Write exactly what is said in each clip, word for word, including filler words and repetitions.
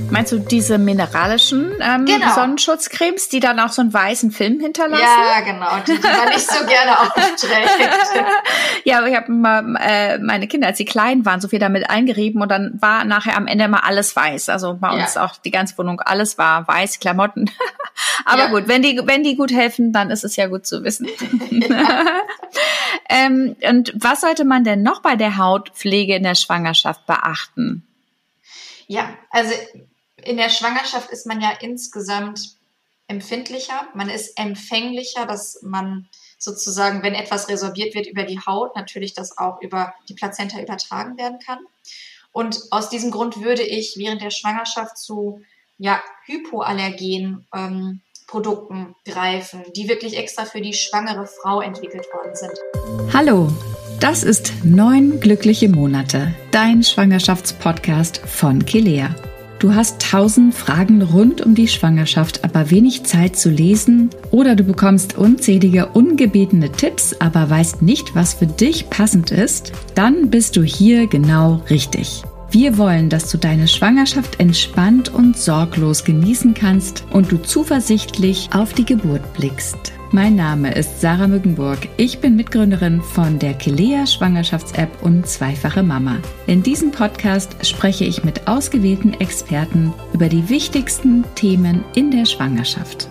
Meinst du diese mineralischen ähm, genau. Sonnenschutzcremes, die dann auch so einen weißen Film hinterlassen? Ja, genau, die, die man nicht so gerne aufträgt. Ja, aber ich habe mal äh, meine Kinder, als sie klein waren, so viel damit eingerieben und dann war nachher am Ende immer alles weiß. Also bei uns Ja. auch die ganze Wohnung, alles war weiß, Klamotten. Aber ja. gut, wenn die wenn die gut helfen, dann ist es ja gut zu wissen. Ja. ähm, und was sollte man denn noch bei der Hautpflege in der Schwangerschaft beachten? Ja, also in der Schwangerschaft ist man ja insgesamt empfindlicher, man ist empfänglicher, dass man sozusagen, wenn etwas resorbiert wird über die Haut, natürlich das auch über die Plazenta übertragen werden kann. Und aus diesem Grund würde ich während der Schwangerschaft zu ja, hypoallergenen ähm, Produkten greifen, die wirklich extra für die schwangere Frau entwickelt worden sind. Hallo, das ist Neun glückliche Monate, dein Schwangerschaftspodcast von Kilea. Du hast tausend Fragen rund um die Schwangerschaft, aber wenig Zeit zu lesen, oder du bekommst unzählige ungebetene Tipps, aber weißt nicht, was für dich passend ist? Dann bist du hier genau richtig. Wir wollen, dass du deine Schwangerschaft entspannt und sorglos genießen kannst und du zuversichtlich auf die Geburt blickst. Mein Name ist Sarah Mückenburg. Ich bin Mitgründerin von der Kilea Schwangerschafts-App und zweifache Mama. In diesem Podcast spreche ich mit ausgewählten Experten über die wichtigsten Themen in der Schwangerschaft.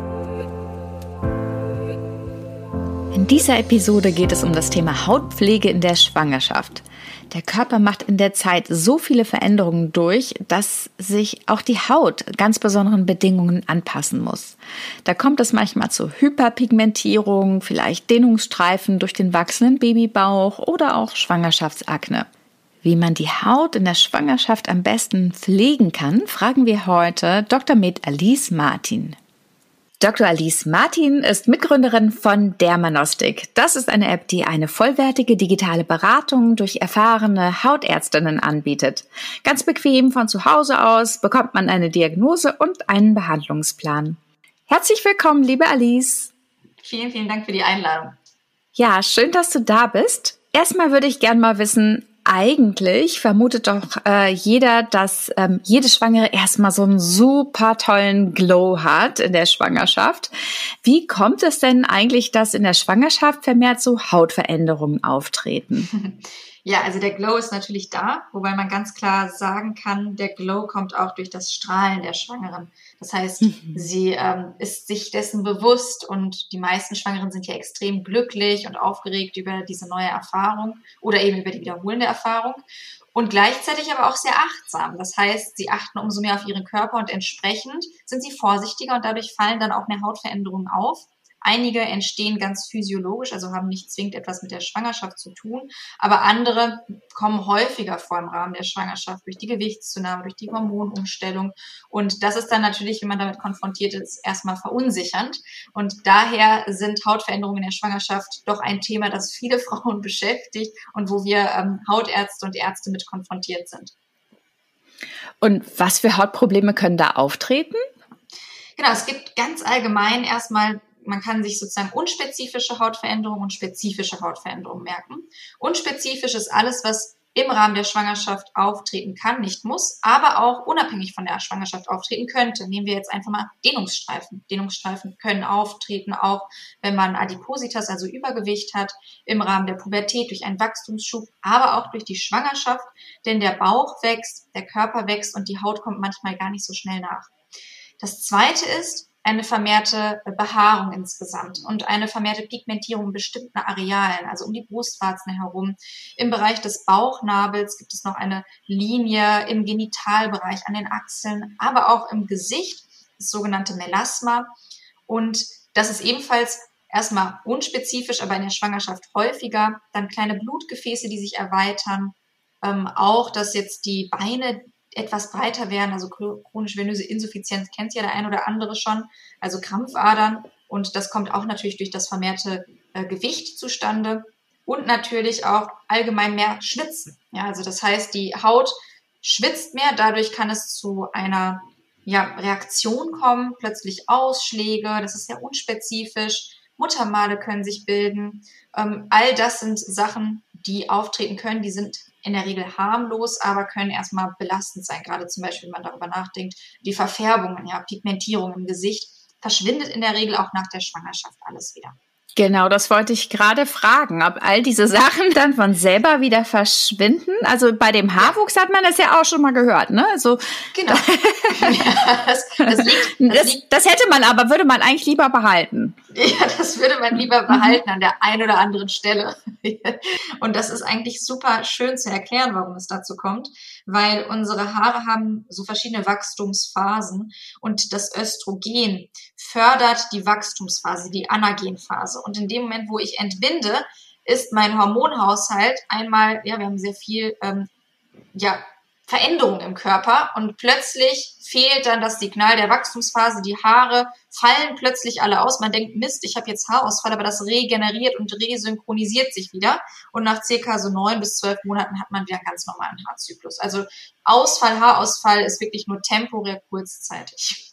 In dieser Episode geht es um das Thema Hautpflege in der Schwangerschaft. Der Körper macht in der Zeit so viele Veränderungen durch, dass sich auch die Haut ganz besonderen Bedingungen anpassen muss. Da kommt es manchmal zu Hyperpigmentierung, vielleicht Dehnungsstreifen durch den wachsenden Babybauch oder auch Schwangerschaftsakne. Wie man die Haut in der Schwangerschaft am besten pflegen kann, fragen wir heute Doktor med Alice Martin. Doktor Alice Martin ist Mitgründerin von Dermanostik. Das ist eine App, die eine vollwertige digitale Beratung durch erfahrene Hautärztinnen anbietet. Ganz bequem von zu Hause aus bekommt man eine Diagnose und einen Behandlungsplan. Herzlich willkommen, liebe Alice. Vielen, vielen Dank für die Einladung. Ja, schön, dass du da bist. Erstmal würde ich gerne mal wissen, eigentlich vermutet doch äh, jeder, dass ähm, jede Schwangere erstmal so einen super tollen Glow hat in der Schwangerschaft. Wie kommt es denn eigentlich, dass in der Schwangerschaft vermehrt so Hautveränderungen auftreten? Ja, also der Glow ist natürlich da, wobei man ganz klar sagen kann, der Glow kommt auch durch das Strahlen der Schwangeren. Das heißt, mhm. sie ähm, ist sich dessen bewusst und die meisten Schwangeren sind ja extrem glücklich und aufgeregt über diese neue Erfahrung oder eben über die wiederholende Erfahrung und gleichzeitig aber auch sehr achtsam. Das heißt, sie achten umso mehr auf ihren Körper und entsprechend sind sie vorsichtiger und dadurch fallen dann auch mehr Hautveränderungen auf. Einige entstehen ganz physiologisch, also haben nicht zwingend etwas mit der Schwangerschaft zu tun, aber andere kommen häufiger vor im Rahmen der Schwangerschaft durch die Gewichtszunahme, durch die Hormonumstellung und das ist dann natürlich, wenn man damit konfrontiert ist, erstmal verunsichernd und daher sind Hautveränderungen in der Schwangerschaft doch ein Thema, das viele Frauen beschäftigt und wo wir ähm, Hautärzte und Ärzte mit konfrontiert sind. Und was für Hautprobleme können da auftreten? Genau, es gibt ganz allgemein erstmal man kann sich sozusagen unspezifische Hautveränderungen und spezifische Hautveränderungen merken. Unspezifisch ist alles, was im Rahmen der Schwangerschaft auftreten kann, nicht muss, aber auch unabhängig von der Schwangerschaft auftreten könnte. Nehmen wir jetzt einfach mal Dehnungsstreifen. Dehnungsstreifen können auftreten, auch wenn man Adipositas, also Übergewicht hat, im Rahmen der Pubertät durch einen Wachstumsschub, aber auch durch die Schwangerschaft, denn der Bauch wächst, der Körper wächst und die Haut kommt manchmal gar nicht so schnell nach. Das Zweite ist, eine vermehrte Behaarung insgesamt und eine vermehrte Pigmentierung in bestimmten Arealen, also um die Brustwarzen herum. Im Bereich des Bauchnabels gibt es noch eine Linie im Genitalbereich, an den Achseln, aber auch im Gesicht, das sogenannte Melasma. Und das ist ebenfalls erstmal unspezifisch, aber in der Schwangerschaft häufiger. Dann kleine Blutgefäße, die sich erweitern. Ähm, auch, dass jetzt die Beine etwas breiter werden, also chronische venöse Insuffizienz kennt ja der ein oder andere schon, also Krampfadern und das kommt auch natürlich durch das vermehrte äh, Gewicht zustande und natürlich auch allgemein mehr Schwitzen. Ja, also das heißt, die Haut schwitzt mehr, dadurch kann es zu einer ja, Reaktion kommen, plötzlich Ausschläge, das ist sehr unspezifisch, Muttermale können sich bilden, ähm, all das sind Sachen, die auftreten können, die sind in der Regel harmlos, aber können erstmal belastend sein. Gerade zum Beispiel, wenn man darüber nachdenkt, die Verfärbungen, ja, Pigmentierung im Gesicht, verschwindet in der Regel auch nach der Schwangerschaft alles wieder. Genau, das wollte ich gerade fragen, ob all diese Sachen dann von selber wieder verschwinden. Also bei dem Haarwuchs hat man das ja auch schon mal gehört, ne? Also genau. ja, das, das, liegt, das, das, liegt, das hätte man aber, würde man eigentlich lieber behalten. Ja, das würde man lieber behalten an der einen oder anderen Stelle. Und das ist eigentlich super schön zu erklären, warum es dazu kommt, weil unsere Haare haben so verschiedene Wachstumsphasen und das Östrogen fördert die Wachstumsphase, die Anagenphase. Und in dem Moment, wo ich entbinde, ist mein Hormonhaushalt einmal, ja, wir haben sehr viel, ähm, ja, Veränderung im Körper und plötzlich fehlt dann das Signal der Wachstumsphase, die Haare fallen plötzlich alle aus. Man denkt, Mist, ich habe jetzt Haarausfall, aber das regeneriert und resynchronisiert sich wieder und nach circa so neun bis zwölf Monaten hat man wieder einen ganz normalen Haarzyklus. Also Ausfall, Haarausfall ist wirklich nur temporär kurzzeitig.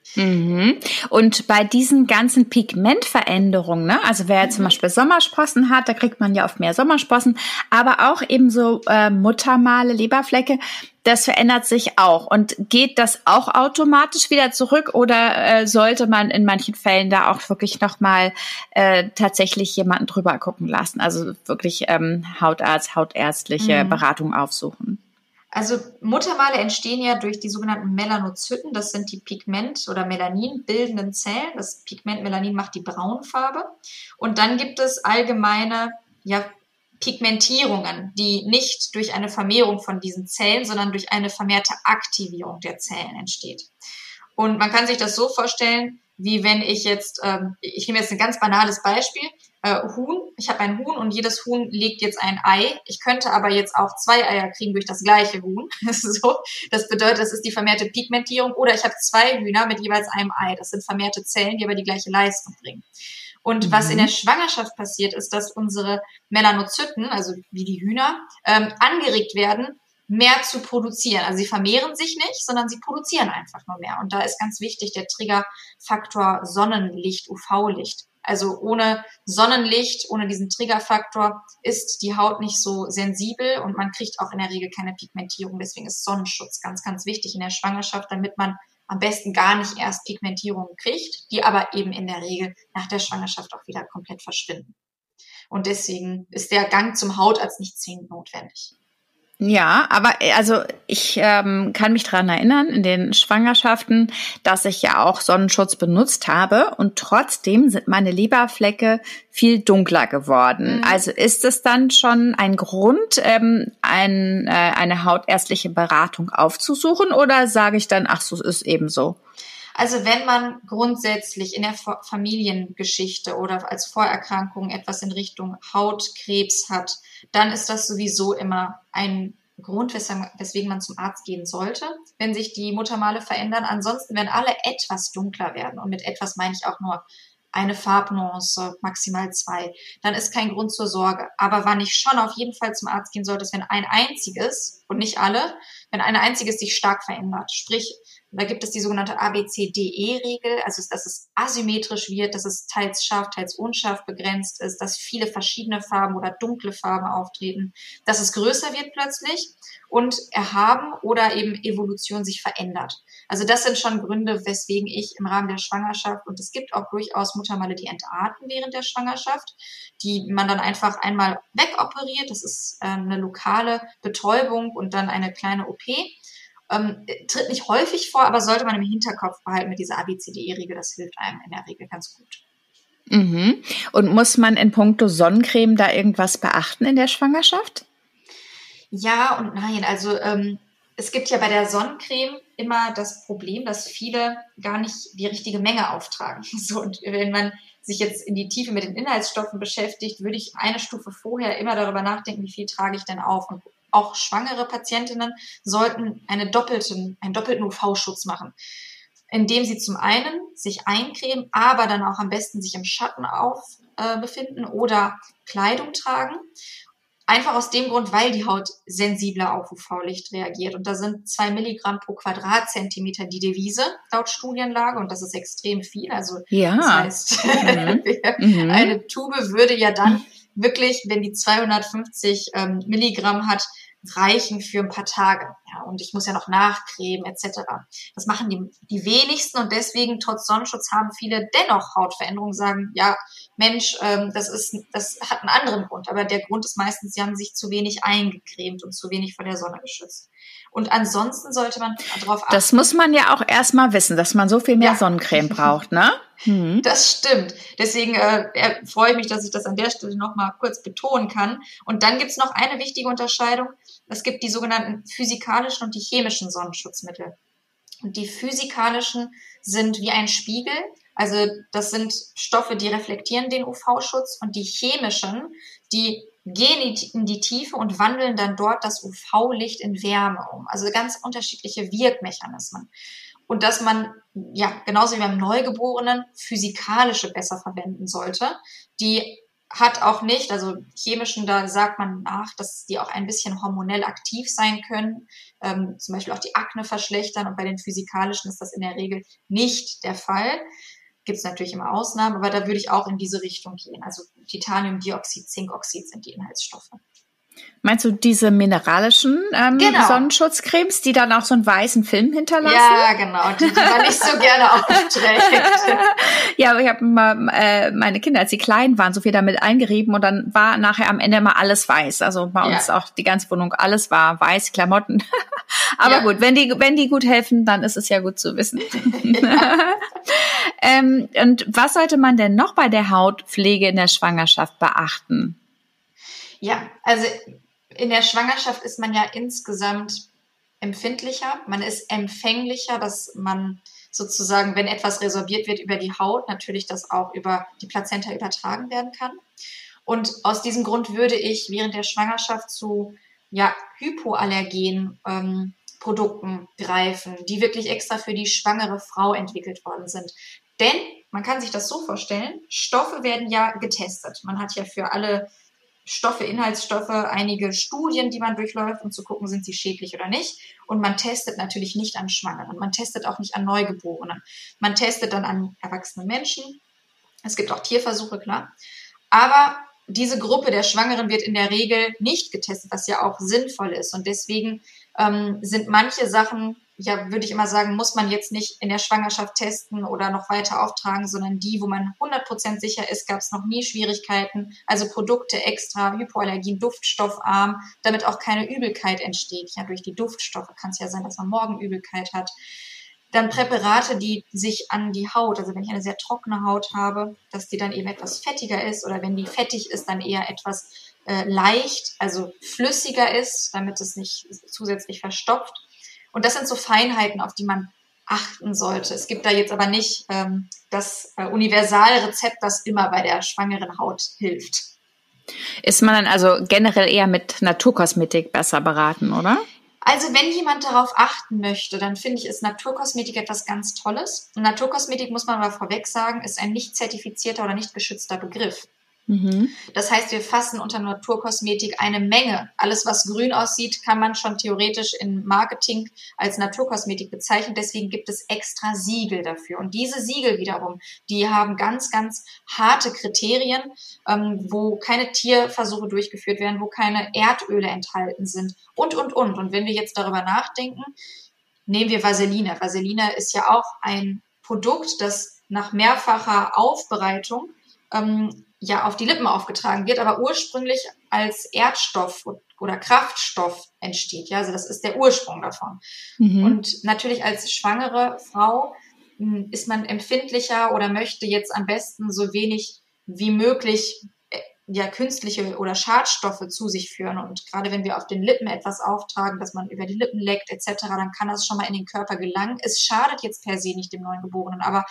Mhm. Und bei diesen ganzen Pigmentveränderungen, ne, also wer mhm. zum Beispiel Sommersprossen hat, da kriegt man ja oft mehr Sommersprossen, aber auch eben so äh, Muttermale, Leberflecke, das verändert sich auch. Und geht das auch automatisch wieder zurück oder äh, sollte man in manchen Fällen da auch wirklich nochmal äh, tatsächlich jemanden drüber gucken lassen? Also wirklich ähm, Hautarzt, hautärztliche mhm. Beratung aufsuchen? Also Muttermale entstehen ja durch die sogenannten Melanozyten, das sind die Pigment- oder Melanin bildenden Zellen. Das Pigment Melanin macht die Braunfarbe. Und dann gibt es allgemeine ja, Pigmentierungen, die nicht durch eine Vermehrung von diesen Zellen, sondern durch eine vermehrte Aktivierung der Zellen entsteht. Und man kann sich das so vorstellen, wie wenn ich jetzt, ähm, ich nehme jetzt ein ganz banales Beispiel, äh, Huhn, ich habe ein Huhn und jedes Huhn legt jetzt ein Ei. Ich könnte aber jetzt auch zwei Eier kriegen durch das gleiche Huhn. so, das bedeutet, das ist die vermehrte Pigmentierung. Oder ich habe zwei Hühner mit jeweils einem Ei. Das sind vermehrte Zellen, die aber die gleiche Leistung bringen. Und mhm. was in der Schwangerschaft passiert, ist, dass unsere Melanozyten, also wie die Hühner, ähm, angeregt werden, mehr zu produzieren. Also sie vermehren sich nicht, sondern sie produzieren einfach nur mehr. Und da ist ganz wichtig der Triggerfaktor Sonnenlicht, U V-Licht. Also ohne Sonnenlicht, ohne diesen Triggerfaktor ist die Haut nicht so sensibel und man kriegt auch in der Regel keine Pigmentierung. Deswegen ist Sonnenschutz ganz, ganz wichtig in der Schwangerschaft, damit man am besten gar nicht erst Pigmentierungen kriegt, die aber eben in der Regel nach der Schwangerschaft auch wieder komplett verschwinden. Und deswegen ist der Gang zum Hautarzt nicht zwingend notwendig. Ja, aber also ich ähm, kann mich daran erinnern, in den Schwangerschaften, dass ich ja auch Sonnenschutz benutzt habe und trotzdem sind meine Leberflecke viel dunkler geworden. Mhm. Also ist es dann schon ein Grund, ähm, ein, äh, eine hautärztliche Beratung aufzusuchen oder sage ich dann, ach so, ist eben so? Also wenn man grundsätzlich in der Familiengeschichte oder als Vorerkrankung etwas in Richtung Hautkrebs hat, dann ist das sowieso immer ein Grund, weswegen man zum Arzt gehen sollte, wenn sich die Muttermale verändern. Ansonsten, wenn alle etwas dunkler werden, und mit etwas meine ich auch nur eine Farbnuance, maximal zwei, dann ist kein Grund zur Sorge. Aber wann ich schon auf jeden Fall zum Arzt gehen sollte, ist, wenn ein einziges, und nicht alle, wenn ein einziges sich stark verändert. Sprich, da gibt es die sogenannte A B C D E-Regel, also dass es asymmetrisch wird, dass es teils scharf, teils unscharf begrenzt ist, dass viele verschiedene Farben oder dunkle Farben auftreten, dass es größer wird plötzlich und erhaben oder eben Evolution sich verändert. Also das sind schon Gründe, weswegen ich im Rahmen der Schwangerschaft, und es gibt auch durchaus Muttermale, die entarten während der Schwangerschaft, die man dann einfach einmal wegoperiert. Das ist äh, eine lokale Betäubung und dann eine kleine O P. Ähm, tritt nicht häufig vor, aber sollte man im Hinterkopf behalten mit dieser A B C D E-Regel. Das hilft einem in der Regel ganz gut. Mhm. Und muss man in puncto Sonnencreme da irgendwas beachten in der Schwangerschaft? Ja und nein. Also ähm, es gibt ja bei der Sonnencreme immer das Problem, dass viele gar nicht die richtige Menge auftragen. So, und wenn man sich jetzt in die Tiefe mit den Inhaltsstoffen beschäftigt, würde ich eine Stufe vorher immer darüber nachdenken, wie viel trage ich denn auf. Und auch schwangere Patientinnen sollten eine doppelten, einen doppelten U V-Schutz machen, indem sie zum einen sich eincremen, aber dann auch am besten sich im Schatten auf äh, befinden oder Kleidung tragen. Einfach aus dem Grund, weil die Haut sensibler auf U V-Licht reagiert. Und da sind zwei Milligramm pro Quadratzentimeter die Devise laut Studienlage. Und das ist extrem viel. Also ja. Das heißt, mhm. eine Tube würde ja dann wirklich, wenn die zweihundertfünfzig ähm, Milligramm hat, reichen für ein paar Tage. Ja, und ich muss ja noch nachcremen et cetera. Das machen die, die wenigsten und deswegen trotz Sonnenschutz haben viele dennoch Hautveränderungen, sagen, ja, Mensch, ähm, das ist, das hat einen anderen Grund. Aber der Grund ist meistens, sie haben sich zu wenig eingecremt und zu wenig vor der Sonne geschützt. Und ansonsten sollte man darauf achten. Das muss man ja auch erstmal wissen, dass man so viel mehr ja. Sonnencreme braucht, ne? Mhm. Das stimmt. Deswegen äh, freue ich mich, dass ich das an der Stelle nochmal kurz betonen kann. Und dann gibt's noch eine wichtige Unterscheidung. Es gibt die sogenannten physikalischen und die chemischen Sonnenschutzmittel. Und die physikalischen sind wie ein Spiegel. Also das sind Stoffe, die reflektieren den U V-Schutz. Und die chemischen, die gehen in die Tiefe und wandeln dann dort das U V-Licht in Wärme um. Also ganz unterschiedliche Wirkmechanismen. Und dass man, ja, genauso wie beim Neugeborenen, physikalische besser verwenden sollte. Die hat auch nicht, also chemischen, da sagt man nach, dass die auch ein bisschen hormonell aktiv sein können, ähm, zum Beispiel auch die Akne verschlechtern. Und bei den physikalischen ist das in der Regel nicht der Fall. Gibt es natürlich immer Ausnahmen, aber da würde ich auch in diese Richtung gehen. Also Titaniumdioxid, Zinkoxid sind die Inhaltsstoffe. Meinst du diese mineralischen ähm, genau. Sonnenschutzcremes, die dann auch so einen weißen Film hinterlassen? Ja, genau, die, die man nicht so gerne aufträgt. Ja, aber ich habe mal äh, meine Kinder, als sie klein waren, so viel damit eingerieben und dann war nachher am Ende mal alles weiß. Also bei uns ja. auch die ganze Wohnung, alles war weiß, Klamotten. Aber ja. gut, wenn die wenn die gut helfen, dann ist es ja gut zu wissen. Ja. ähm, und was sollte man denn noch bei der Hautpflege in der Schwangerschaft beachten? Ja, also in der Schwangerschaft ist man ja insgesamt empfindlicher, man ist empfänglicher, dass man sozusagen, wenn etwas resorbiert wird über die Haut, natürlich das auch über die Plazenta übertragen werden kann. Und aus diesem Grund würde ich während der Schwangerschaft zu ja, hypoallergenen ähm, Produkten greifen, die wirklich extra für die schwangere Frau entwickelt worden sind. Denn man kann sich das so vorstellen, Stoffe werden ja getestet. Man hat ja für alle Stoffe, Inhaltsstoffe, einige Studien, die man durchläuft, um zu gucken, sind sie schädlich oder nicht. Und man testet natürlich nicht an Schwangeren. Man testet auch nicht an Neugeborenen. Man testet dann an erwachsenen Menschen. Es gibt auch Tierversuche, klar. Aber diese Gruppe der Schwangeren wird in der Regel nicht getestet, was ja auch sinnvoll ist. Und deswegen ähm, sind manche Sachen, ja, würde ich immer sagen, muss man jetzt nicht in der Schwangerschaft testen oder noch weiter auftragen, sondern die, wo man hundert Prozent sicher ist, gab es noch nie Schwierigkeiten. Also Produkte extra, Hypoallergien, duftstoffarm, damit auch keine Übelkeit entsteht. Ja, durch die Duftstoffe kann es ja sein, dass man Morgenübelkeit hat. Dann Präparate, die sich an die Haut, also wenn ich eine sehr trockene Haut habe, dass die dann eben etwas fettiger ist oder wenn die fettig ist, dann eher etwas äh, leicht, also flüssiger ist, damit es nicht zusätzlich verstopft. Und das sind so Feinheiten, auf die man achten sollte. Es gibt da jetzt aber nicht ähm, das äh, Universalrezept, das immer bei der schwangeren Haut hilft. Ist man dann also generell eher mit Naturkosmetik besser beraten, oder? Also wenn jemand darauf achten möchte, dann finde ich, ist Naturkosmetik etwas ganz Tolles. Und Naturkosmetik, muss man aber vorweg sagen, ist ein nicht zertifizierter oder nicht geschützter Begriff. Mhm. Das heißt, wir fassen unter Naturkosmetik eine Menge. Alles, was grün aussieht, kann man schon theoretisch im Marketing als Naturkosmetik bezeichnen. Deswegen gibt es extra Siegel dafür. Und diese Siegel wiederum, die haben ganz, ganz harte Kriterien, ähm, wo keine Tierversuche durchgeführt werden, wo keine Erdöle enthalten sind und, und, und. Und wenn wir jetzt darüber nachdenken, nehmen wir Vaseline. Vaseline ist ja auch ein Produkt, das nach mehrfacher Aufbereitung ähm, ja auf die Lippen aufgetragen wird, aber ursprünglich als Erdstoff oder Kraftstoff entsteht. Ja, also das ist der Ursprung davon. Mhm. Und natürlich als schwangere Frau m, ist man empfindlicher oder möchte jetzt am besten so wenig wie möglich äh, ja künstliche oder Schadstoffe zu sich führen. Und gerade wenn wir auf den Lippen etwas auftragen, dass man über die Lippen leckt et cetera, dann kann das schon mal in den Körper gelangen. Es schadet jetzt per se nicht dem Neugeborenen, aber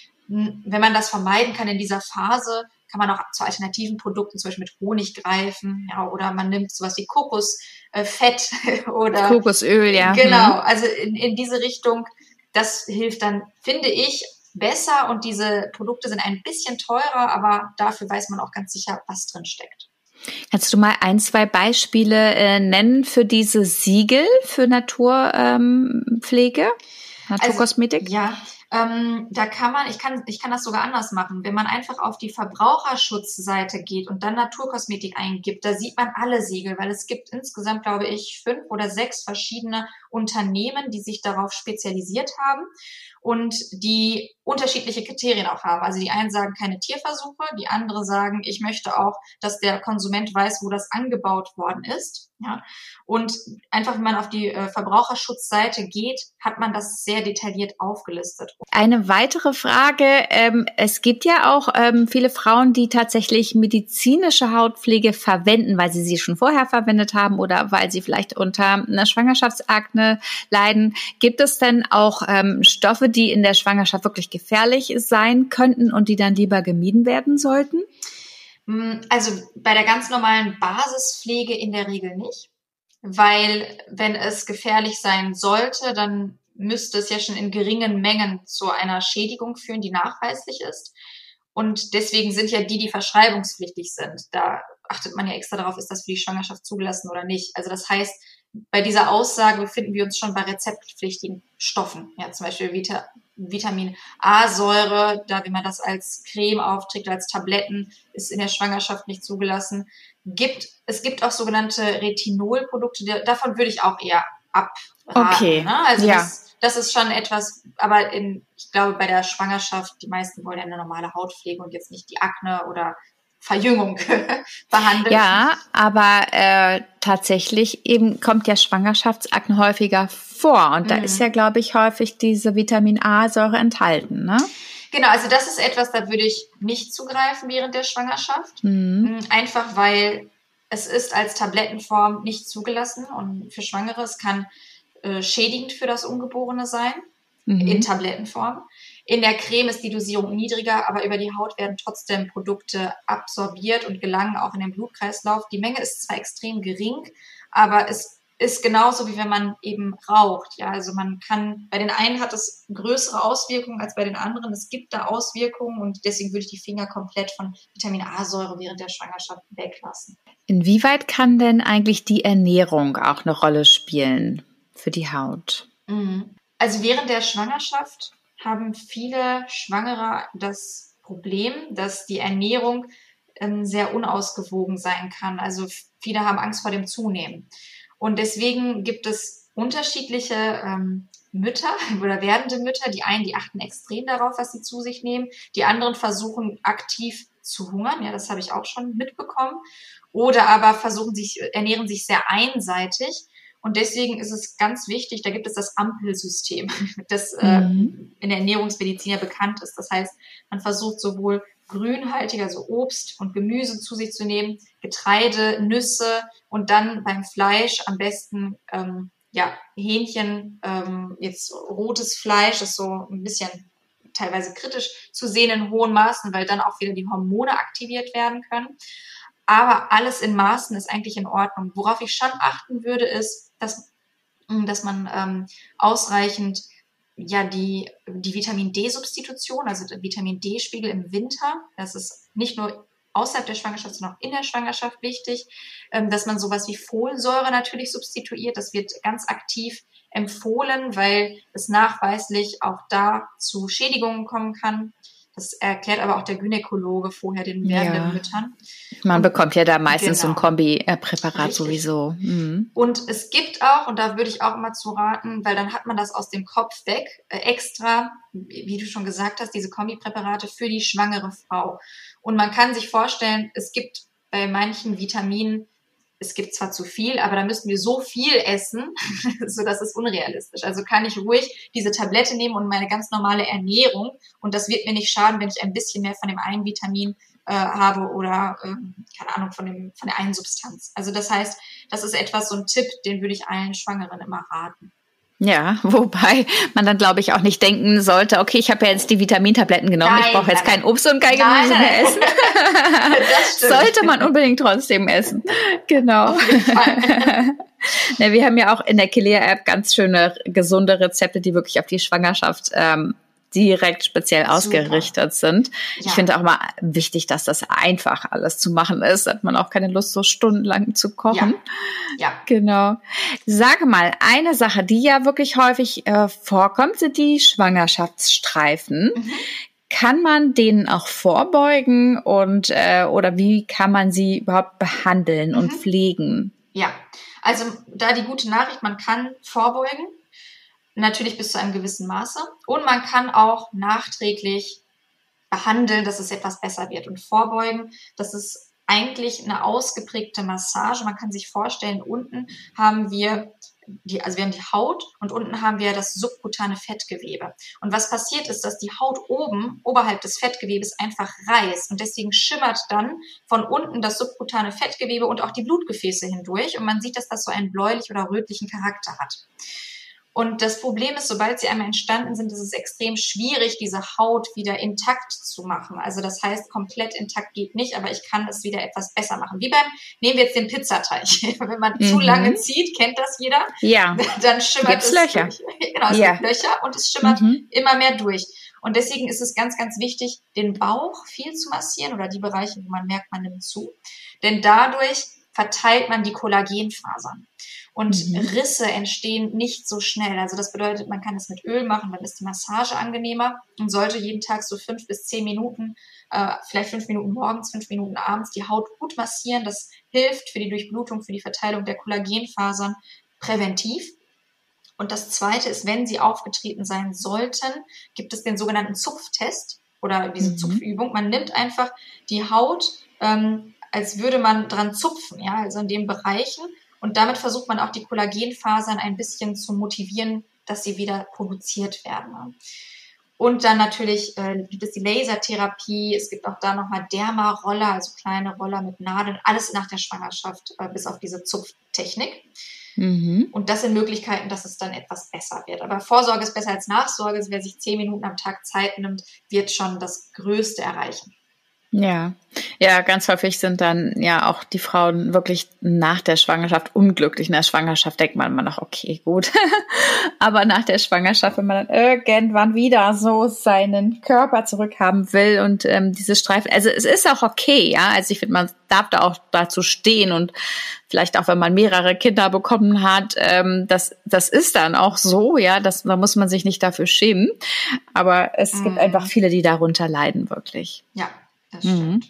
m, wenn man das vermeiden kann in dieser Phase, kann man auch zu alternativen Produkten, zum Beispiel mit Honig greifen, ja, oder man nimmt sowas wie Kokosfett äh, oder Kokosöl, ja. Genau, also in, in diese Richtung, das hilft dann, finde ich, besser und diese Produkte sind ein bisschen teurer, aber dafür weiß man auch ganz sicher, was drin steckt. Kannst du mal ein, zwei Beispiele äh, nennen für diese Siegel für Naturpflege, ähm, Naturkosmetik? Also, ja, Ähm, da kann man, ich kann, ich kann das sogar anders machen. Wenn man einfach auf die Verbraucherschutzseite geht und dann Naturkosmetik eingibt, da sieht man alle Siegel, weil es gibt insgesamt, glaube ich, fünf oder sechs verschiedene Unternehmen, die sich darauf spezialisiert haben und die unterschiedliche Kriterien auch haben. Also die einen sagen keine Tierversuche, die anderen sagen, ich möchte auch, dass der Konsument weiß, wo das angebaut worden ist. Ja, und einfach, wenn man auf die äh, Verbraucherschutzseite geht, hat man das sehr detailliert aufgelistet. Eine weitere Frage, ähm, es gibt ja auch ähm, viele Frauen, die tatsächlich medizinische Hautpflege verwenden, weil sie sie schon vorher verwendet haben oder weil sie vielleicht unter einer Schwangerschaftsakne leiden. Gibt es denn auch ähm, Stoffe, die in der Schwangerschaft wirklich gefährlich sein könnten und die dann lieber gemieden werden sollten? Also bei der ganz normalen Basispflege in der Regel nicht, weil wenn es gefährlich sein sollte, dann müsste es ja schon in geringen Mengen zu einer Schädigung führen, die nachweislich ist. Und deswegen sind ja die, die verschreibungspflichtig sind. Da achtet man ja extra darauf, ist das für die Schwangerschaft zugelassen oder nicht. Also das heißt, bei dieser Aussage befinden wir uns schon bei rezeptpflichtigen Stoffen. Ja, zum Beispiel Vita- Vitamin A-Säure, da, wenn man das als Creme aufträgt, als Tabletten, ist in der Schwangerschaft nicht zugelassen. Gibt, es gibt auch sogenannte Retinolprodukte, die, davon würde ich auch eher abraten. Okay. Ne? Also ja. das, das ist schon etwas, aber in, ich glaube, bei der Schwangerschaft, die meisten wollen ja eine normale Hautpflege und jetzt nicht die Akne oder Verjüngung behandeln. Ja, aber äh, tatsächlich eben kommt ja Schwangerschaftsakne häufiger vor und da mhm. ist ja, glaube ich, häufig diese Vitamin A-Säure enthalten, ne? Genau, also das ist etwas, da würde ich nicht zugreifen während der Schwangerschaft, mhm. einfach weil es ist als Tablettenform nicht zugelassen und für Schwangere, es kann äh, schädigend für das Ungeborene sein, mhm. in Tablettenform. In der Creme ist die Dosierung niedriger, aber über die Haut werden trotzdem Produkte absorbiert und gelangen auch in den Blutkreislauf. Die Menge ist zwar extrem gering, aber es ist genauso, wie wenn man eben raucht. Ja, also man kann, bei den einen hat es größere Auswirkungen als bei den anderen. Es gibt da Auswirkungen und deswegen würde ich die Finger komplett von Vitamin A-Säure während der Schwangerschaft weglassen. Inwieweit kann denn eigentlich die Ernährung auch eine Rolle spielen für die Haut? Also während der Schwangerschaft haben viele Schwangere das Problem, dass die Ernährung ähm, sehr unausgewogen sein kann. Also viele haben Angst vor dem Zunehmen. Und deswegen gibt es unterschiedliche ähm, Mütter oder werdende Mütter. Die einen, die achten extrem darauf, was sie zu sich nehmen. Die anderen versuchen aktiv zu hungern. Ja, das habe ich auch schon mitbekommen. Oder aber versuchen sich, ernähren sich sehr einseitig. Und deswegen ist es ganz wichtig, da gibt es das Ampelsystem, das äh, mhm. in der Ernährungsmedizin ja bekannt ist. Das heißt, man versucht sowohl grünhaltige, also Obst und Gemüse zu sich zu nehmen, Getreide, Nüsse und dann beim Fleisch am besten ähm, ja Hähnchen, ähm, jetzt rotes Fleisch, ist so ein bisschen teilweise kritisch zu sehen in hohen Maßen, weil dann auch wieder die Hormone aktiviert werden können. Aber alles in Maßen ist eigentlich in Ordnung. Worauf ich schon achten würde, ist, dass, dass man ähm, ausreichend ja die, die Vitamin-D-Substitution, also der Vitamin-D-Spiegel im Winter, das ist nicht nur außerhalb der Schwangerschaft, sondern auch in der Schwangerschaft wichtig, ähm, dass man sowas wie Folsäure natürlich substituiert. Das wird ganz aktiv empfohlen, weil es nachweislich auch da zu Schädigungen kommen kann. Das erklärt aber auch der Gynäkologe vorher den werdenden ja. Müttern. Man und, bekommt ja da meistens genau. so ein Kombi-Präparat Richtig. sowieso. Mhm. Und es gibt auch, und da würde ich auch immer zu raten, weil dann hat man das aus dem Kopf weg, äh, extra, wie du schon gesagt hast, diese Kombi-Präparate für die schwangere Frau. Und man kann sich vorstellen, es gibt bei manchen Vitaminen, es gibt zwar zu viel, aber da müssten wir so viel essen, so das ist unrealistisch. Also kann ich ruhig diese Tablette nehmen und meine ganz normale Ernährung und das wird mir nicht schaden, wenn ich ein bisschen mehr von dem einen Vitamin äh, habe oder, äh, keine Ahnung, von dem von der einen Substanz. Also das heißt, das ist etwas, so ein Tipp, den würde ich allen Schwangeren immer raten. Ja, wobei man dann, glaube ich, auch nicht denken sollte, okay, ich habe ja jetzt die Vitamintabletten genommen, nein, ich brauche jetzt nein, kein Obst und kein Gemüse nein, mehr essen. Das sollte man unbedingt trotzdem essen. Genau. Auf jeden Fall. Na, wir haben ja auch in der Kilea-App ganz schöne, gesunde Rezepte, die wirklich auf die Schwangerschaft ähm, direkt speziell ausgerichtet Super. sind. Ja. Ich finde auch mal wichtig, dass das einfach alles zu machen ist. Hat man auch keine Lust, so stundenlang zu kochen. Ja. ja. Genau. Sage mal, eine Sache, die ja wirklich häufig äh, vorkommt, sind die Schwangerschaftsstreifen. Mhm. Kann man denen auch vorbeugen und äh, oder wie kann man sie überhaupt behandeln mhm. und pflegen? Ja, also da die gute Nachricht, man kann vorbeugen, natürlich bis zu einem gewissen Maße, und man kann auch nachträglich behandeln, dass es etwas besser wird. Und vorbeugen, das ist eigentlich eine ausgeprägte Massage. Man kann sich vorstellen, unten haben wir die, also wir haben die Haut und unten haben wir das subkutane Fettgewebe. Und was passiert ist, dass die Haut oben, oberhalb des Fettgewebes einfach reißt und deswegen schimmert dann von unten das subkutane Fettgewebe und auch die Blutgefäße hindurch und man sieht, dass das so einen bläulich oder rötlichen Charakter hat. Und das Problem ist, sobald sie einmal entstanden sind, ist es extrem schwierig, diese Haut wieder intakt zu machen. Also das heißt, komplett intakt geht nicht, aber ich kann es wieder etwas besser machen. Wie beim, nehmen wir jetzt den Pizzateig. Wenn man mhm. zu lange zieht, kennt das jeder, ja. dann schimmert Gibt's es Löcher. durch. Genau, es ja. gibt Löcher und es schimmert mhm. immer mehr durch. Und deswegen ist es ganz, ganz wichtig, den Bauch viel zu massieren oder die Bereiche, wo man merkt, man nimmt zu. Denn dadurch verteilt man die Kollagenfasern. Und mhm. Risse entstehen nicht so schnell. Also das bedeutet, man kann es mit Öl machen, dann ist die Massage angenehmer und sollte jeden Tag so fünf bis zehn Minuten, äh, vielleicht fünf Minuten morgens, fünf Minuten abends die Haut gut massieren. Das hilft für die Durchblutung, für die Verteilung der Kollagenfasern präventiv. Und das Zweite ist, wenn sie aufgetreten sein sollten, gibt es den sogenannten Zupftest oder diese mhm. Zupfübung. Man nimmt einfach die Haut, ähm, als würde man dran zupfen, ja, also in den Bereichen. Und damit versucht man auch die Kollagenfasern ein bisschen zu motivieren, dass sie wieder produziert werden. Und dann natürlich äh, gibt es die Lasertherapie. Es gibt auch da nochmal Derma-Roller, also kleine Roller mit Nadeln. Alles nach der Schwangerschaft, äh, bis auf diese Zupftechnik. Mhm. Und das sind Möglichkeiten, dass es dann etwas besser wird. Aber Vorsorge ist besser als Nachsorge. Also wer sich zehn Minuten am Tag Zeit nimmt, wird schon das Größte erreichen. Ja, ja, ganz häufig sind dann ja auch die Frauen wirklich nach der Schwangerschaft unglücklich. In der Schwangerschaft denkt man immer noch, okay, gut. Aber nach der Schwangerschaft, wenn man dann irgendwann wieder so seinen Körper zurückhaben will und ähm, diese Streifen, also es ist auch okay, ja. Also ich finde, man darf da auch dazu stehen und vielleicht auch, wenn man mehrere Kinder bekommen hat, ähm, das das ist dann auch so, ja. Das, da muss man sich nicht dafür schämen. Aber es mm. gibt einfach viele, die darunter leiden, wirklich. Ja. Das stimmt.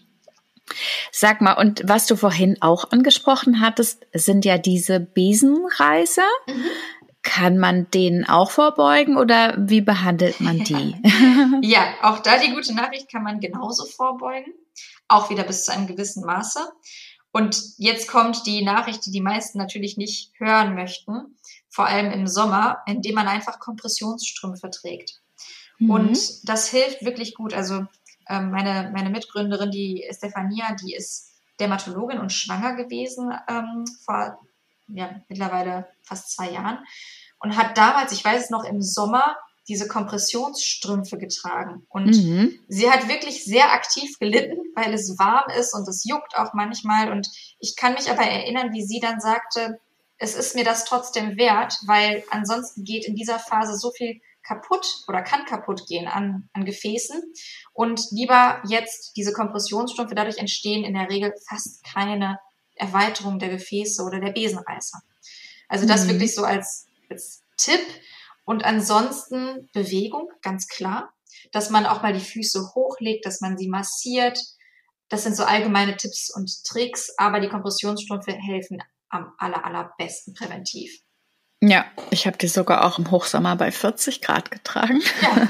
Sag mal, und was du vorhin auch angesprochen hattest, sind ja diese Besenreißer. Mhm. Kann man denen auch vorbeugen oder wie behandelt man die? Ja, auch da die gute Nachricht, kann man genauso vorbeugen. Auch wieder bis zu einem gewissen Maße. Und jetzt kommt die Nachricht, die die meisten natürlich nicht hören möchten, vor allem im Sommer, indem man einfach Kompressionsstrümpfe trägt. Mhm. Und das hilft wirklich gut. Also Meine, meine Mitgründerin, die Stefania, die ist Dermatologin und schwanger gewesen ähm, vor ja, mittlerweile fast zwei Jahren und hat damals, ich weiß es noch, im Sommer diese Kompressionsstrümpfe getragen. Und mhm. sie hat wirklich sehr aktiv gelitten, weil es warm ist und es juckt auch manchmal. Und ich kann mich aber erinnern, wie sie dann sagte, es ist mir das trotzdem wert, weil ansonsten geht in dieser Phase so viel kaputt oder kann kaputt gehen an, an Gefäßen und lieber jetzt diese Kompressionsstrümpfe, dadurch entstehen in der Regel fast keine Erweiterung der Gefäße oder der Besenreißer. Also das mhm. wirklich so als, als Tipp und ansonsten Bewegung, ganz klar, dass man auch mal die Füße hochlegt, dass man sie massiert. Das sind so allgemeine Tipps und Tricks, aber die Kompressionsstrümpfe helfen am aller, allerbesten präventiv. Ja, ich habe die sogar auch im Hochsommer bei vierzig Grad getragen. Ja.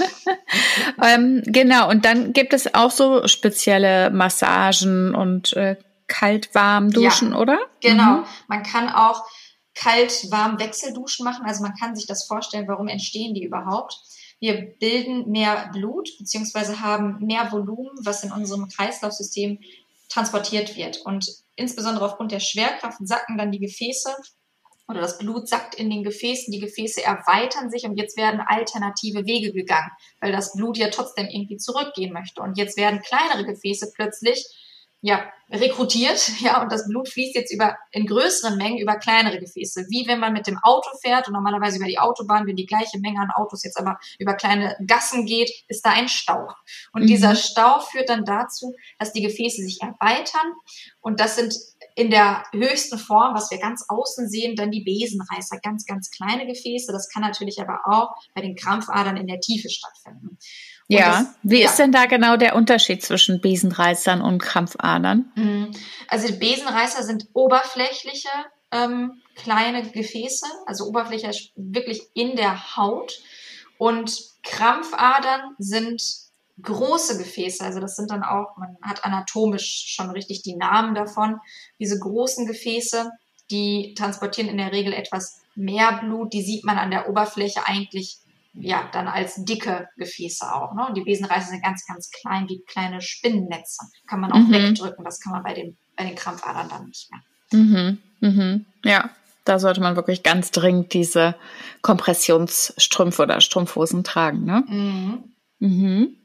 ähm, genau, und dann gibt es auch so spezielle Massagen und äh, kalt-warm duschen, ja, oder? Genau, mhm. Man kann auch kalt-warm Wechselduschen machen. Also man kann sich das vorstellen, warum entstehen die überhaupt. Wir bilden mehr Blut beziehungsweise haben mehr Volumen, was in unserem Kreislaufsystem transportiert wird. Und insbesondere aufgrund der Schwerkraft sacken dann die Gefäße oder das Blut sackt in den Gefäßen, die Gefäße erweitern sich und jetzt werden alternative Wege gegangen, weil das Blut ja trotzdem irgendwie zurückgehen möchte. Und jetzt werden kleinere Gefäße plötzlich ja, rekrutiert, ja, und das Blut fließt jetzt über, in größeren Mengen über kleinere Gefäße, wie wenn man mit dem Auto fährt und normalerweise über die Autobahn, wenn die gleiche Menge an Autos jetzt aber über kleine Gassen geht, ist da ein Stau. Und mhm. dieser Stau führt dann dazu, dass die Gefäße sich erweitern, und das sind in der höchsten Form, was wir ganz außen sehen, dann die Besenreißer, ganz, ganz kleine Gefäße. Das kann natürlich aber auch bei den Krampfadern in der Tiefe stattfinden. Und ja, das, wie ja. ist denn da genau der Unterschied zwischen Besenreißern und Krampfadern? Also Besenreißer sind oberflächliche ähm, kleine Gefäße, also Oberfläche wirklich in der Haut, und Krampfadern sind große Gefäße, also das sind dann auch, man hat anatomisch schon richtig die Namen davon, diese großen Gefäße, die transportieren in der Regel etwas mehr Blut, die sieht man an der Oberfläche eigentlich ja dann als dicke Gefäße auch, ne? Und die Besenreißer sind ganz, ganz klein, wie kleine Spinnennetze, kann man auch mhm. wegdrücken, das kann man bei den, bei den Krampfadern dann nicht mehr. Mhm. Mhm. Ja, da sollte man wirklich ganz dringend diese Kompressionsstrümpfe oder Strumpfhosen tragen, ne? Mhm. Mhm.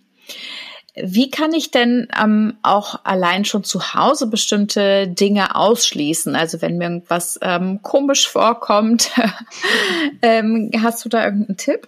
Wie kann ich denn ähm, auch allein schon zu Hause bestimmte Dinge ausschließen? Also wenn mir irgendwas ähm, komisch vorkommt, ähm, hast du da irgendeinen Tipp?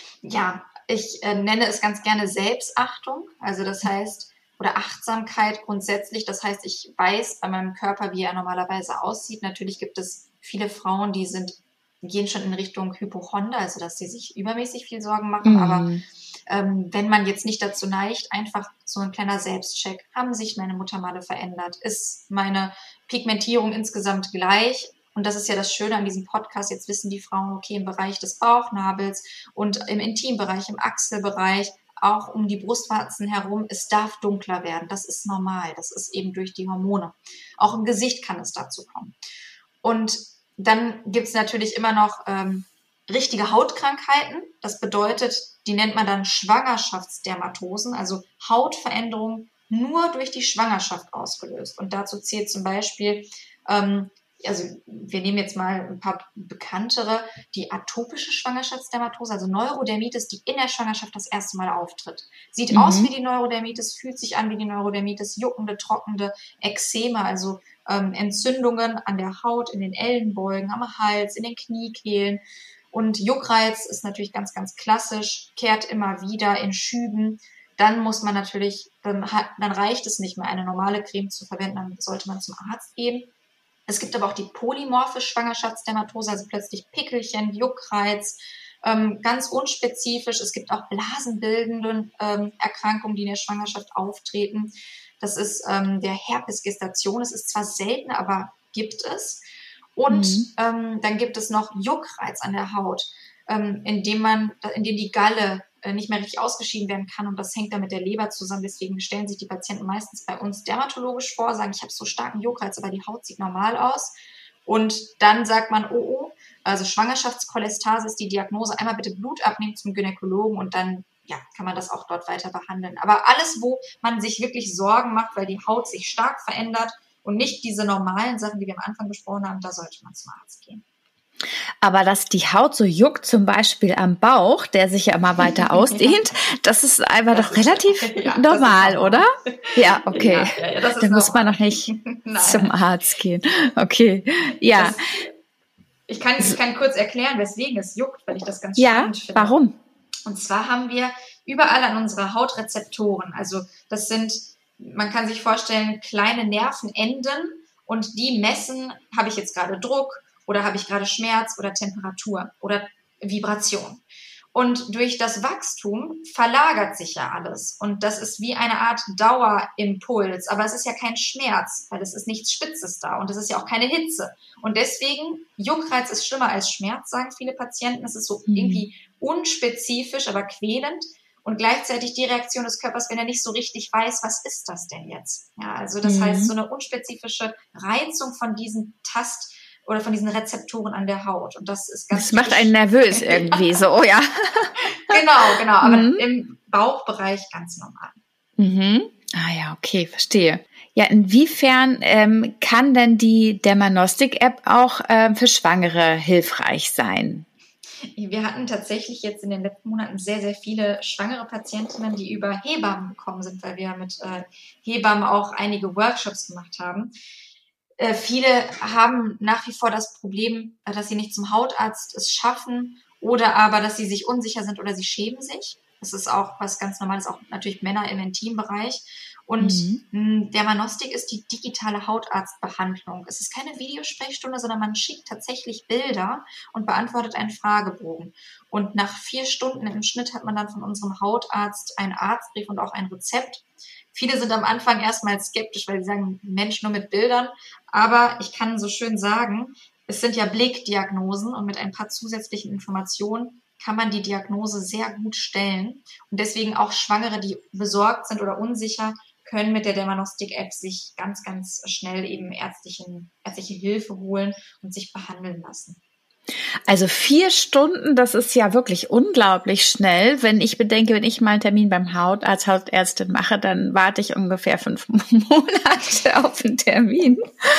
Ja, ich äh, nenne es ganz gerne Selbstachtung. Also das heißt, oder Achtsamkeit grundsätzlich. Das heißt, ich weiß bei meinem Körper, wie er normalerweise aussieht. Natürlich gibt es viele Frauen, die sind, gehen schon in Richtung Hypochonder, also dass sie sich übermäßig viel Sorgen machen, mhm. aber Ähm, wenn man jetzt nicht dazu neigt, einfach so ein kleiner Selbstcheck. Haben sich meine Muttermale verändert? Ist meine Pigmentierung insgesamt gleich? Und das ist ja das Schöne an diesem Podcast. Jetzt wissen die Frauen, okay, im Bereich des Bauchnabels und im Intimbereich, im Achselbereich, auch um die Brustwarzen herum, es darf dunkler werden. Das ist normal. Das ist eben durch die Hormone. Auch im Gesicht kann es dazu kommen. Und dann gibt es natürlich immer noch ähm, richtige Hautkrankheiten. Das bedeutet, die nennt man dann Schwangerschaftsdermatosen, also Hautveränderungen nur durch die Schwangerschaft ausgelöst. Und dazu zählt zum Beispiel, ähm, also wir nehmen jetzt mal ein paar bekanntere, die atopische Schwangerschaftsdermatose, also Neurodermitis, die in der Schwangerschaft das erste Mal auftritt. Sieht mhm. aus wie die Neurodermitis, fühlt sich an wie die Neurodermitis, juckende, trockende Ekzeme, also ähm, Entzündungen an der Haut, in den Ellenbeugen, am Hals, in den Kniekehlen. Und Juckreiz ist natürlich ganz, ganz klassisch, kehrt immer wieder in Schüben. Dann muss man natürlich, dann, hat, dann reicht es nicht mehr, eine normale Creme zu verwenden, dann sollte man zum Arzt gehen. Es gibt aber auch die polymorphe Schwangerschaftsdermatose, also plötzlich Pickelchen, Juckreiz, ähm, ganz unspezifisch. Es gibt auch blasenbildende ähm, Erkrankungen, die in der Schwangerschaft auftreten. Das ist ähm, der Herpes Gestation. Es ist zwar selten, aber gibt es. Und mhm. ähm, dann gibt es noch Juckreiz an der Haut, ähm, indem man, indem die Galle äh, nicht mehr richtig ausgeschieden werden kann, und das hängt dann mit der Leber zusammen. Deswegen stellen sich die Patienten meistens bei uns dermatologisch vor, sagen, ich habe so starken Juckreiz, aber die Haut sieht normal aus. Und dann sagt man, oh, oh, also Schwangerschaftskolestase ist die Diagnose, einmal bitte Blut abnehmen zum Gynäkologen, und dann ja, kann man das auch dort weiter behandeln. Aber alles, wo man sich wirklich Sorgen macht, weil die Haut sich stark verändert, und nicht diese normalen Sachen, die wir am Anfang besprochen haben, da sollte man zum Arzt gehen. Aber dass die Haut so juckt, zum Beispiel am Bauch, der sich ja immer weiter ausdehnt, das ist einfach das doch ist, relativ ja, normal, oder? Ja, okay. Ja, ja, ja, da muss normal. Man noch nicht zum Arzt gehen. Okay, ja. Das, ich, kann, ich kann kurz erklären, weswegen es juckt, weil ich das ganz ja, spannend finde. Warum? Und zwar haben wir überall an unserer Haut Rezeptoren. Also das sind, man kann sich vorstellen, kleine Nervenenden, und die messen, habe ich jetzt gerade Druck oder habe ich gerade Schmerz oder Temperatur oder Vibration. Und durch das Wachstum verlagert sich ja alles. Und das ist wie eine Art Dauerimpuls. Aber es ist ja kein Schmerz, weil es ist nichts Spitzes da. Und es ist ja auch keine Hitze. Und deswegen, Juckreiz ist schlimmer als Schmerz, sagen viele Patienten. Es ist so mhm. irgendwie unspezifisch, aber quälend. Und gleichzeitig die Reaktion des Körpers, wenn er nicht so richtig weiß, was ist das denn jetzt? Ja, also das mhm. heißt, so eine unspezifische Reizung von diesen Tast- oder von diesen Rezeptoren an der Haut. Und das ist ganz Das macht einen nervös irgendwie so, oh ja. Genau, genau. Aber mhm. im Bauchbereich ganz normal. Mhm. Ah ja, okay, verstehe. Ja, inwiefern ähm, kann denn die Dermanostik-App auch ähm, für Schwangere hilfreich sein? Wir hatten tatsächlich jetzt in den letzten Monaten sehr, sehr viele schwangere Patientinnen, die über Hebammen gekommen sind, weil wir mit äh, Hebammen auch einige Workshops gemacht haben. Äh, viele haben nach wie vor das Problem, dass sie nicht zum Hautarzt es schaffen oder aber, dass sie sich unsicher sind oder sie schämen sich. Das ist auch was ganz Normales, auch natürlich Männer im Intimbereich. Und mhm. Dermanostik ist die digitale Hautarztbehandlung. Es ist keine Videosprechstunde, sondern man schickt tatsächlich Bilder und beantwortet einen Fragebogen. Und nach vier Stunden im Schnitt hat man dann von unserem Hautarzt einen Arztbrief und auch ein Rezept. Viele sind am Anfang erstmal skeptisch, weil sie sagen, Mensch, nur mit Bildern. Aber ich kann so schön sagen, es sind ja Blickdiagnosen und mit ein paar zusätzlichen Informationen kann man die Diagnose sehr gut stellen. Und deswegen auch Schwangere, die besorgt sind oder unsicher, können mit der Dermanostik-App sich ganz, ganz schnell eben ärztlichen, ärztliche Hilfe holen und sich behandeln lassen. Also vier Stunden, das ist ja wirklich unglaublich schnell. Wenn ich bedenke, wenn ich mal einen Termin beim Hautarzt, Hautärztin mache, dann warte ich ungefähr fünf Monate auf einen Termin.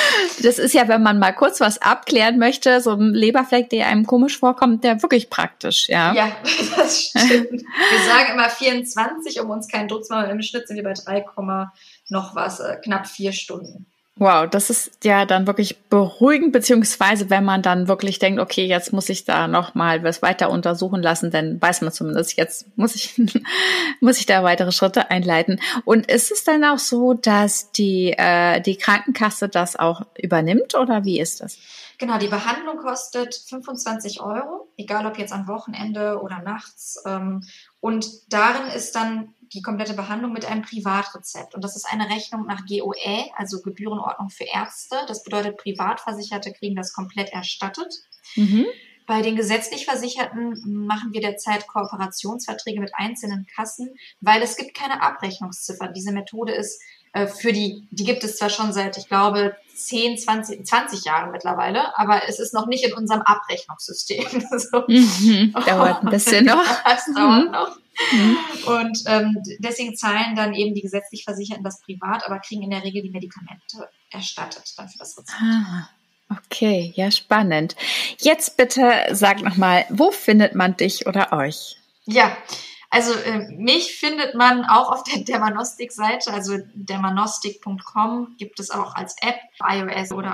Das ist ja, wenn man mal kurz was abklären möchte, so ein Leberfleck, der einem komisch vorkommt, der wirklich praktisch, ja. Ja, das stimmt. Wir sagen immer vierundzwanzig, um uns keinen Druck zu machen. Im Schnitt sind wir bei drei, noch was, knapp vier Stunden. Wow, das ist ja dann wirklich beruhigend, beziehungsweise wenn man dann wirklich denkt, okay, jetzt muss ich da noch mal was weiter untersuchen lassen, dann weiß man zumindest, jetzt muss ich muss ich da weitere Schritte einleiten. Und ist es dann auch so, dass die äh, die Krankenkasse das auch übernimmt oder wie ist das? Genau, die Behandlung kostet fünfundzwanzig Euro, egal ob jetzt am Wochenende oder nachts. Und darin ist dann die komplette Behandlung mit einem Privatrezept. Und das ist eine Rechnung nach G O Ä, also Gebührenordnung für Ärzte. Das bedeutet, Privatversicherte kriegen das komplett erstattet. Mhm. Bei den gesetzlich Versicherten machen wir derzeit Kooperationsverträge mit einzelnen Kassen, weil es gibt keine Abrechnungsziffer. Diese Methode ist äh, für die, die gibt es zwar schon seit, ich glaube, zehn, zwanzig, zwanzig Jahren mittlerweile, aber es ist noch nicht in unserem Abrechnungssystem. So. Mhm, dauert ein bisschen noch. Das dauert mhm. noch. Mhm. Und ähm, deswegen zahlen dann eben die gesetzlich Versicherten das privat, aber kriegen in der Regel die Medikamente erstattet dann für das Rezept. Ah. Okay, ja, spannend. Jetzt bitte sag nochmal, wo findet man dich oder euch? Ja, also äh, mich findet man auch auf der Dermanostik-Seite, also dermanostik punkt com gibt es auch als App, iOS oder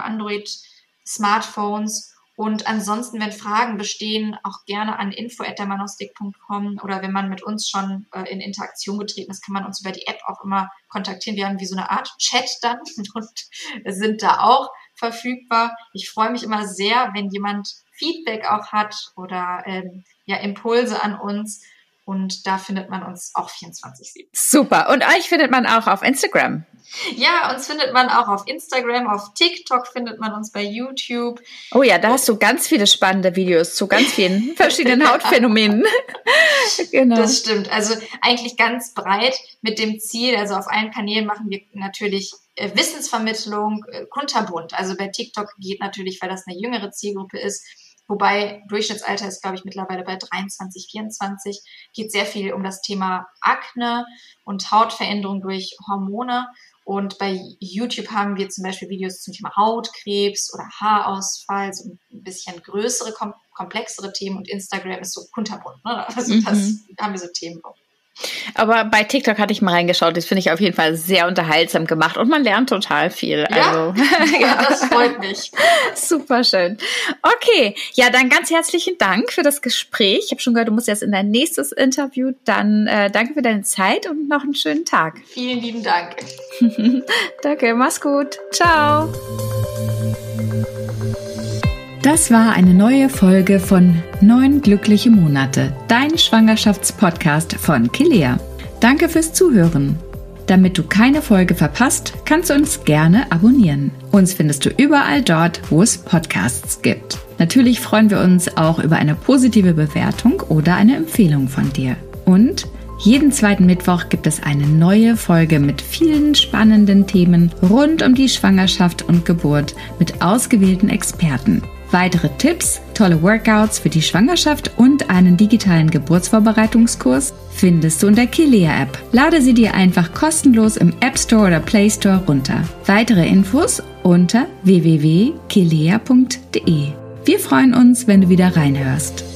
Android-Smartphones. Und ansonsten, wenn Fragen bestehen, auch gerne an info at dermanostik punkt com oder wenn man mit uns schon äh, in Interaktion getreten ist, kann man uns über die App auch immer kontaktieren. Wir haben wie so eine Art Chat dann und sind da auch verfügbar. Ich freue mich immer sehr, wenn jemand Feedback auch hat oder ähm, ja Impulse an uns. Und da findet man uns auch vierundzwanzig sieben. Super. Und euch findet man auch auf Instagram? Ja, uns findet man auch auf Instagram, auf TikTok findet man uns bei YouTube. Oh ja, da hast du ganz viele spannende Videos zu ganz vielen verschiedenen Hautphänomenen. Genau. Das stimmt. Also eigentlich ganz breit mit dem Ziel, also auf allen Kanälen machen wir natürlich äh, Wissensvermittlung, äh, kunterbunt. Also bei TikTok geht natürlich, weil das eine jüngere Zielgruppe ist, wobei Durchschnittsalter ist, glaube ich, mittlerweile bei dreiundzwanzig, vierundzwanzig, geht sehr viel um das Thema Akne und Hautveränderung durch Hormone. Und bei YouTube haben wir zum Beispiel Videos zum Thema Hautkrebs oder Haarausfall, so ein bisschen größere, kom- komplexere Themen. Und Instagram ist so kunterbunt, ne? Also mhm. das haben wir so Themen auch. Aber bei TikTok hatte ich mal reingeschaut, das finde ich auf jeden Fall sehr unterhaltsam gemacht und man lernt total viel. Ja, also, ja. Das freut mich. Super schön. Okay, ja, dann ganz herzlichen Dank für das Gespräch. Ich habe schon gehört, du musst jetzt in dein nächstes Interview. Dann äh, danke für deine Zeit und noch einen schönen Tag. Vielen lieben Dank. Danke, mach's gut. Ciao. Das war eine neue Folge von Neun glückliche Monate, dein Schwangerschaftspodcast von Kilea. Danke fürs Zuhören. Damit du keine Folge verpasst, kannst du uns gerne abonnieren. Uns findest du überall dort, wo es Podcasts gibt. Natürlich freuen wir uns auch über eine positive Bewertung oder eine Empfehlung von dir. Und jeden zweiten Mittwoch gibt es eine neue Folge mit vielen spannenden Themen rund um die Schwangerschaft und Geburt mit ausgewählten Experten. Weitere Tipps, tolle Workouts für die Schwangerschaft und einen digitalen Geburtsvorbereitungskurs findest du in der Kilea-App. Lade sie dir einfach kostenlos im App Store oder Play Store runter. Weitere Infos unter w w w punkt kilea punkt d e. Wir freuen uns, wenn du wieder reinhörst.